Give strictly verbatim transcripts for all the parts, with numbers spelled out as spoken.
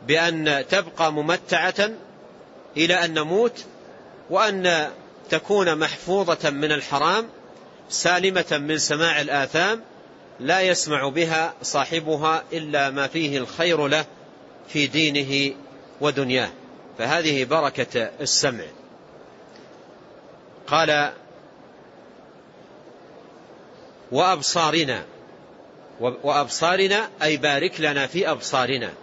بأن تبقى ممتعة إلى أن نموت، وأن تكون محفوظة من الحرام سالمة من سماع الآثام لا يسمع بها صاحبها إلا ما فيه الخير له في دينه ودنياه. فهذه بركة السمع. قال وأبصارنا، وأبصارنا أي بارك لنا في أبصارنا.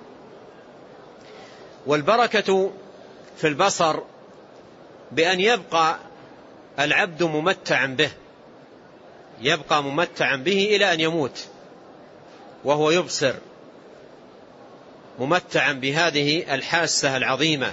والبركة في البصر بأن يبقى العبد ممتعا به، يبقى ممتعا به إلى أن يموت وهو يبصر، ممتعا بهذه الحاسة العظيمة.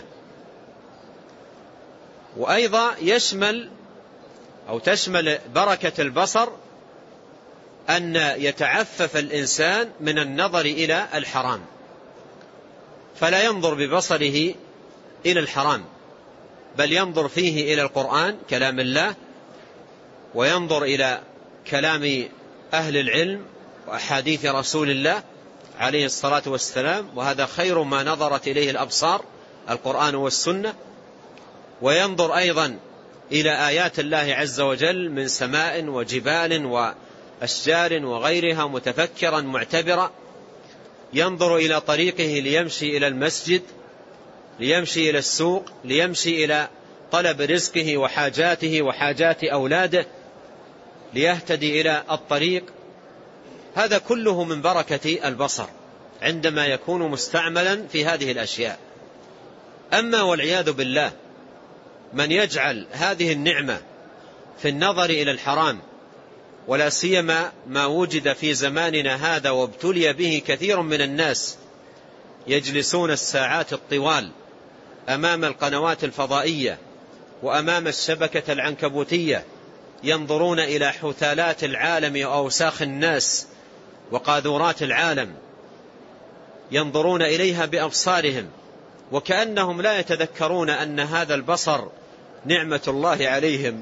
وأيضا يشمل أو تشمل بركة البصر أن يتعفف الإنسان من النظر إلى الحرام، فلا ينظر ببصره إلى الحرام، بل ينظر فيه إلى القرآن كلام الله، وينظر إلى كلام أهل العلم وأحاديث رسول الله عليه الصلاة والسلام، وهذا خير ما نظرت إليه الأبصار، القرآن والسنة. وينظر أيضا إلى آيات الله عز وجل من سماء وجبال وأشجار وغيرها متفكرا معتبرا. ينظر إلى طريقه ليمشي إلى المسجد، ليمشي إلى السوق، ليمشي إلى طلب رزقه وحاجاته وحاجات أولاده، ليهتدي إلى الطريق. هذا كله من بركة البصر عندما يكون مستعملا في هذه الأشياء. أما والعياذ بالله من يجعل هذه النعمة في النظر إلى الحرام، ولا سيما ما وجد في زماننا هذا وابتلي به كثير من الناس، يجلسون الساعات الطوال أمام القنوات الفضائية وأمام الشبكة العنكبوتية، ينظرون إلى حثالات العالم وأوساخ الناس وقاذورات العالم، ينظرون إليها بأبصارهم، وكأنهم لا يتذكرون أن هذا البصر نعمة الله عليهم.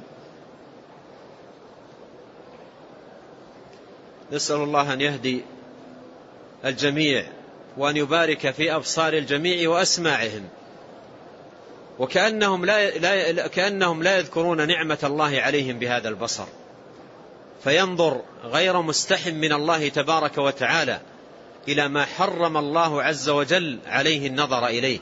نسأل الله أن يهدي الجميع وأن يبارك في أبصار الجميع وأسماعهم، وكأنهم لا, لا, كأنهم لا يذكرون نعمة الله عليهم بهذا البصر، فينظر غير مستحم من الله تبارك وتعالى إلى ما حرم الله عز وجل عليه النظر إليه،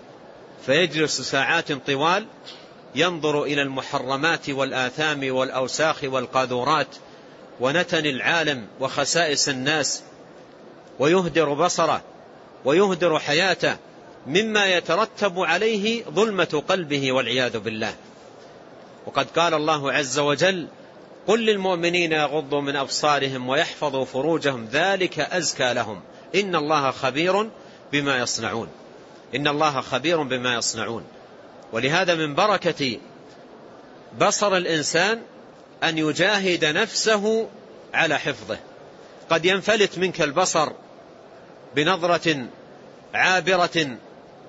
فيجلس ساعات طوال ينظر إلى المحرمات والآثام والأوساخ والقاذورات ونتن العالم وخسائس الناس، ويهدر بصره ويهدر حياته مما يترتب عليه ظلمة قلبه والعياذ بالله. وقد قال الله عز وجل قل للمؤمنين يغضوا من أبصارهم ويحفظوا فروجهم ذلك أزكى لهم إن الله خبير بما يصنعون، إن الله خبير بما يصنعون. ولهذا من بركة بصر الإنسان أن يجاهد نفسه على حفظه. قد ينفلت منك البصر بنظرة عابرة،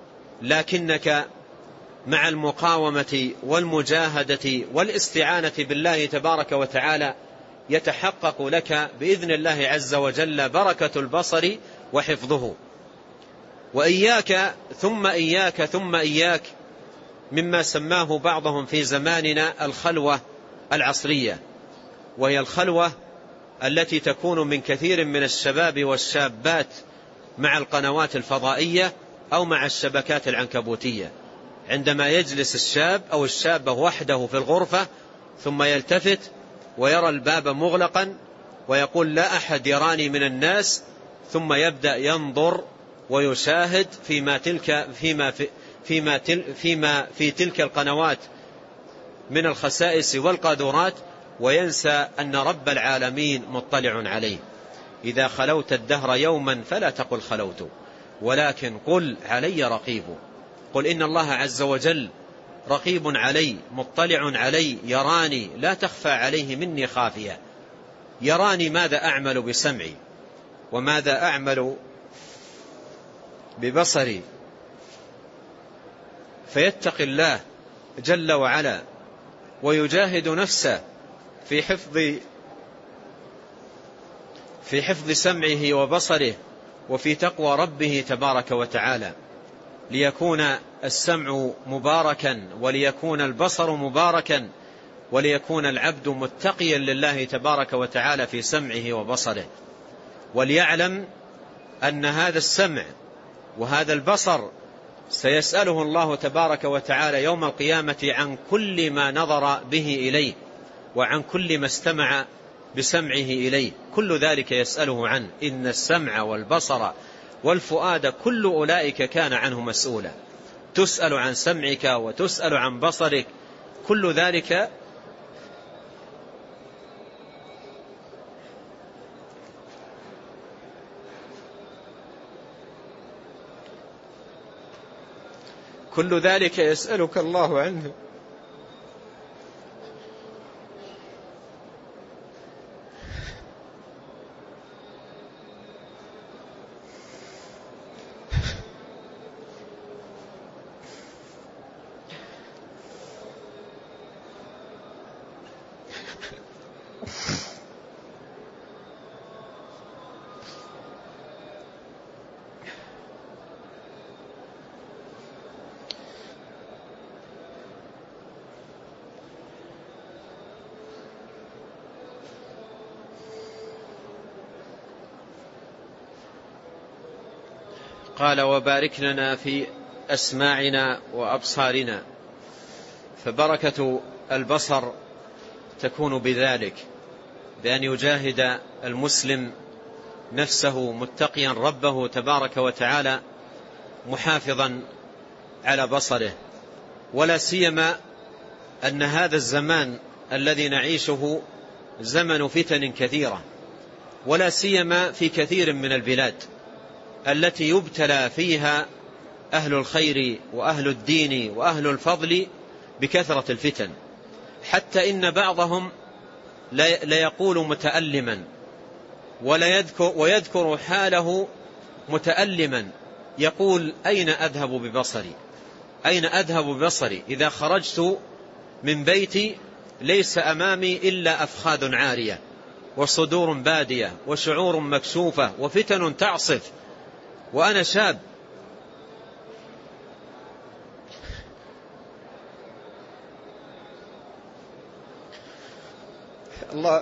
لكنك مع المقاومة والمجاهدة والاستعانة بالله تبارك وتعالى يتحقق لك بإذن الله عز وجل بركة البصر وحفظه. وإياك ثم إياك ثم إياك مما سماه بعضهم في زماننا الخلوة العصرية، وهي الخلوة التي تكون من كثير من الشباب والشابات مع القنوات الفضائية أو مع الشبكات العنكبوتية. عندما يجلس الشاب أو الشابة وحده في الغرفة ثم يلتفت ويرى الباب مغلقا ويقول لا أحد يراني من الناس، ثم يبدأ ينظر ويشاهد فيما تلك فيما في فيما تل فيما في تلك القنوات من الخسائس والقاذورات، وينسى أن رب العالمين مطلع عليه. إذا خلوت الدهر يوما فلا تقل خلوت، ولكن قل علي رقيب. قل إن الله عز وجل رقيب علي مطلع علي يراني لا تخفى عليه مني خافية، يراني ماذا أعمل بسمعي وماذا أعمل ببصري. فيتقي الله جل وعلا ويجاهد نفسه في حفظ في حفظ سمعه وبصره وفي تقوى ربه تبارك وتعالى. ليكون السمع مباركا، وليكون البصر مباركا، وليكون العبد متقيا لله تبارك وتعالى في سمعه وبصره، وليعلم أن هذا السمع وهذا البصر سيسأله الله تبارك وتعالى يوم القيامة عن كل ما نظر به إليه، وعن كل ما استمع بسمعه إليه، كل ذلك يسأله عنه. إن السمع والبصر والفؤاد كل أولئك كان عنه مسؤولا. تسأل عن سمعك وتسأل عن بصرك، كل ذلك كل ذلك يسألك الله عنه. قال وبارك لنا في أسماعنا وأبصارنا. فبركة البصر تكون بذلك، بأن يجاهد المسلم نفسه متقيا ربه تبارك وتعالى محافظا على بصره، ولا سيما أن هذا الزمان الذي نعيشه زمن فتن كثيرة، ولا سيما في كثير من البلاد التي يبتلى فيها أهل الخير وأهل الدين وأهل الفضل بكثرة الفتن، حتى إن بعضهم لا يقول متألما ولا يذكر ويذكر حاله متألما، يقول أين أذهب ببصري؟ أين أذهب ببصري إذا خرجت من بيتي ليس أمامي إلا أفخاذ عارية وصدور بادية وشعور مكشوفة وفتن تعصف وأنا شاب. الله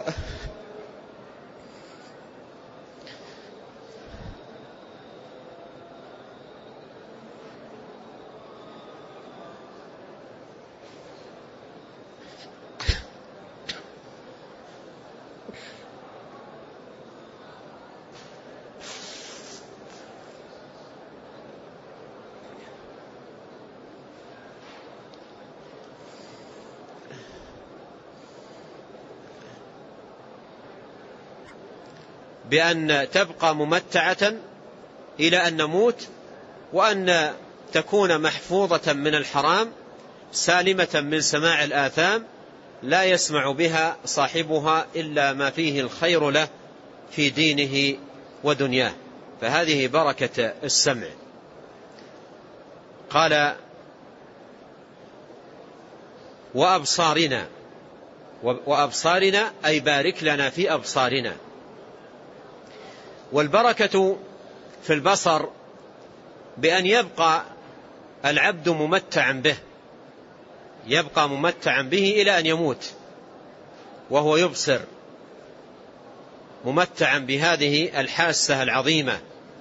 بأن تبقى ممتعة إلى أن نموت، وأن تكون محفوظة من الحرام سالمة من سماع الآثام لا يسمع بها صاحبها إلا ما فيه الخير له في دينه ودنياه. فهذه بركة السمع. قال وأبصارنا، وأبصارنا أي بارك لنا في أبصارنا. والبركة في البصر بأن يبقى العبد ممتعا به، يبقى ممتعا به إلى أن يموت وهو يبصر، ممتعا بهذه الحاسة العظيمة.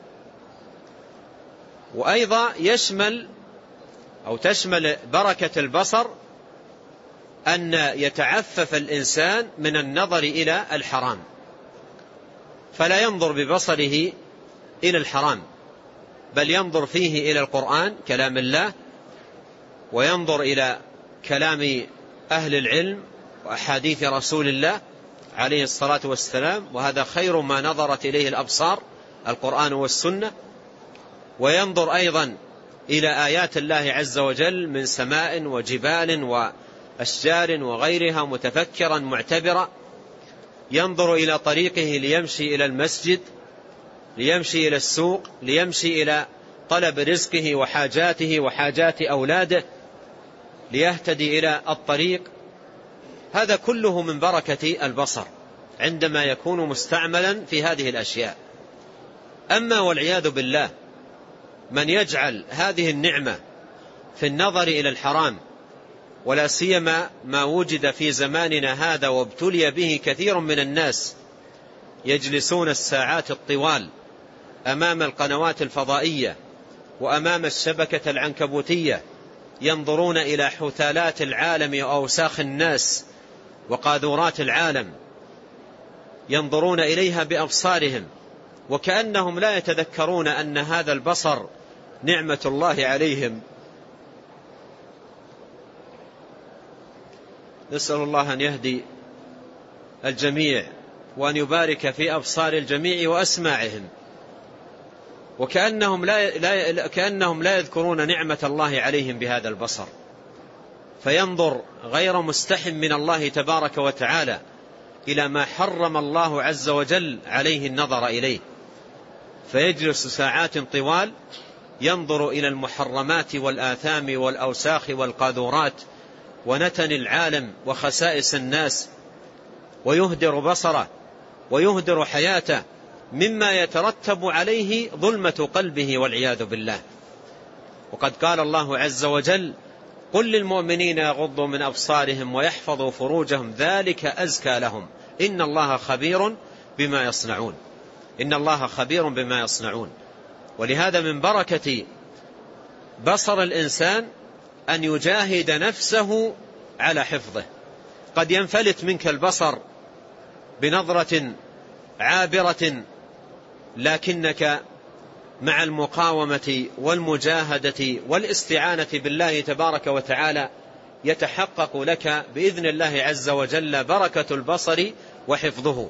وأيضا يشمل أو تشمل بركة البصر أن يتعفف الإنسان من النظر إلى الحرام، فلا ينظر ببصره إلى الحرام، بل ينظر فيه إلى القرآن كلام الله، وينظر إلى كلام أهل العلم وأحاديث رسول الله عليه الصلاة والسلام، وهذا خير ما نظرت إليه الأبصار، القرآن والسنة. وينظر أيضا إلى آيات الله عز وجل من سماء وجبال وأشجار وغيرها متفكرا معتبرا. ينظر إلى طريقه ليمشي إلى المسجد، ليمشي إلى السوق، ليمشي إلى طلب رزقه وحاجاته وحاجات أولاده، ليهتدي إلى الطريق. هذا كله من بركة البصر عندما يكون مستعملا في هذه الأشياء. أما والعياذ بالله من يجعل هذه النعمة في النظر إلى الحرام، ولا سيما ما وجد في زماننا هذا وابتلي به كثير من الناس، يجلسون الساعات الطوال أمام القنوات الفضائية وأمام الشبكة العنكبوتية، ينظرون إلى حثالات العالم وأوساخ الناس وقاذورات العالم، ينظرون إليها بأبصارهم وكأنهم لا يتذكرون أن هذا البصر نعمة الله عليهم. نسأل الله أن يهدي الجميع وأن يبارك في أبصار الجميع وأسماعهم، وكأنهم لا, لا, كأنهم لا يذكرون نعمة الله عليهم بهذا البصر، فينظر غير مستحم من الله تبارك وتعالى إلى ما حرم الله عز وجل عليه النظر إليه، فيجلس ساعات طوال ينظر إلى المحرمات والآثام والأوساخ والقاذورات ونتن العالم وخسائس الناس، ويهدر بصره ويهدر حياته، مما يترتب عليه ظلمة قلبه والعياذ بالله. وقد قال الله عز وجل: قل للمؤمنين يغضوا من أبصارهم ويحفظوا فروجهم ذلك أزكى لهم إن الله خبير بما يصنعون. إن الله خبير بما يصنعون. ولهذا من بركة بصر الإنسان أن يجاهد نفسه على حفظه. قد ينفلت منك البصر بنظرة عابرة، لكنك مع المقاومة والمجاهدة والاستعانة بالله تبارك وتعالى يتحقق لك بإذن الله عز وجل بركة البصر وحفظه.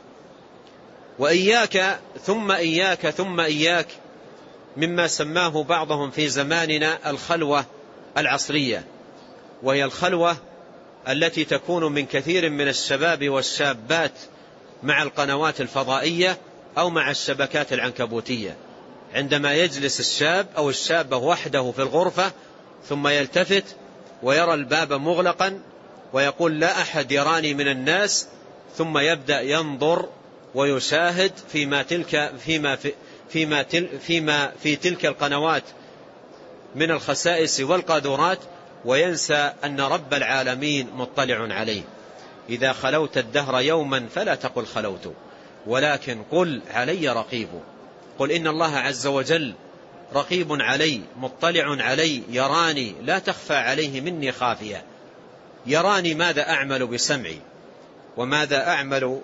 وإياك ثم إياك ثم إياك مما سماه بعضهم في زماننا الخلوة العصرية، وهي الخلوة التي تكون من كثير من الشباب والشابات مع القنوات الفضائية أو مع الشبكات العنكبوتية. عندما يجلس الشاب أو الشابة وحده في الغرفة ثم يلتفت ويرى الباب مغلقا ويقول: لا أحد يراني من الناس، ثم يبدأ ينظر ويشاهد فيما تلك فيما في فيما تل فيما في تلك القنوات من الخسائس والقاذورات، وينسى أن رب العالمين مطلع عليه. إذا خلوت الدهر يوما فلا تقل خلوت، ولكن قل علي رقيب. قل إن الله عز وجل رقيب علي مطلع علي، يراني لا تخفى عليه مني خافية، يراني ماذا أعمل بسمعي وماذا أعمل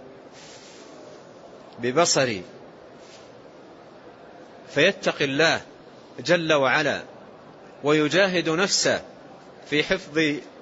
ببصري. فيتقي الله جل وعلا ويجاهد نفسه في حفظ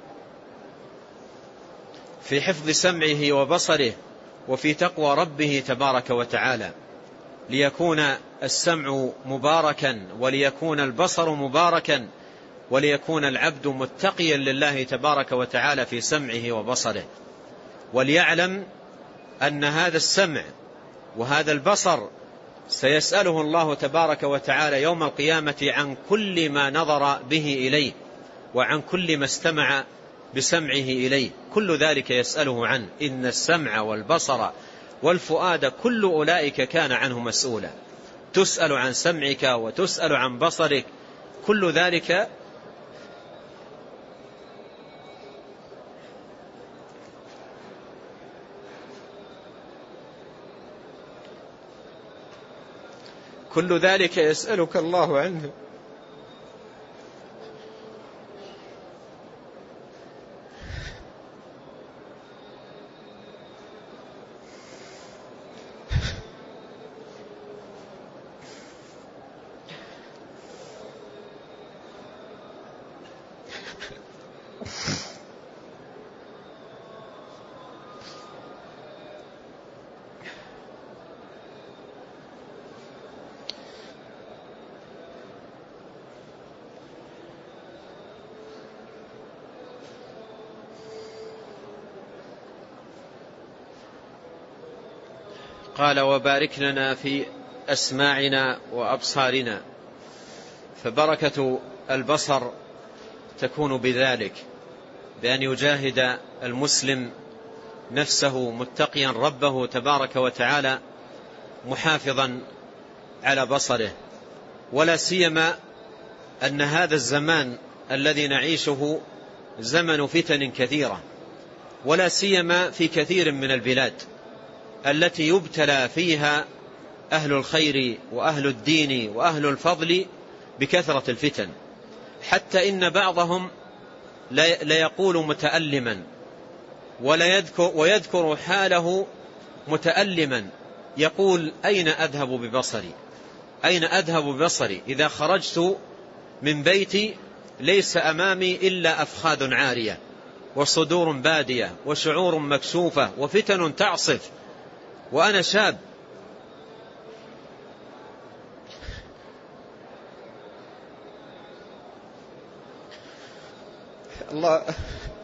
في حفظ سمعه وبصره وفي تقوى ربه تبارك وتعالى، ليكون السمع مباركا وليكون البصر مباركا وليكون العبد متقيا لله تبارك وتعالى في سمعه وبصره. وليعلم أن هذا السمع وهذا البصر سيسأله الله تبارك وتعالى يوم القيامة عن كل ما نظر به إليه وعن كل ما استمع بسمعه إليه، كل ذلك يسأله عنه. إن السمع والبصر والفؤاد كل أولئك كان عنه مسؤولا. تسأل عن سمعك وتسأل عن بصرك، كل ذلك كل ذلك يسألك الله عنه. قال: وبارك لنا في أسماعنا وأبصارنا. فبركة البصر تكون بذلك، بأن يجاهد المسلم نفسه متقيا ربه تبارك وتعالى محافظا على بصره، ولا سيما أن هذا الزمان الذي نعيشه زمن فتن كثيرة، ولا سيما في كثير من البلاد التي يبتلى فيها أهل الخير وأهل الدين وأهل الفضل بكثرة الفتن، حتى إن بعضهم لا يقول متألما ولا يذكر ويذكر حاله متألما، يقول أين أذهب ببصري؟ أين أذهب ببصري إذا خرجت من بيتي ليس أمامي إلا أفخاذ عارية وصدور بادية وشعور مكشوفة وفتن تعصف وأنا شاب. الله